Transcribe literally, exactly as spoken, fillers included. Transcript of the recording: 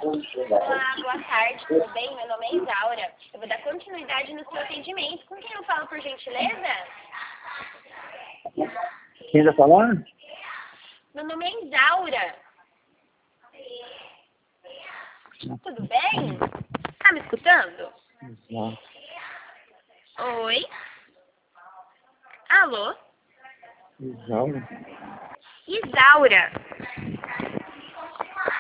Olá, boa tarde, tudo bem? Meu nome é Isaura. Eu vou dar continuidade no seu atendimento. Com quem eu falo, por gentileza? Quem está falando? Meu nome é Isaura. Tudo bem? Tá me escutando? Não. Oi? Alô? Isaura? Isaura.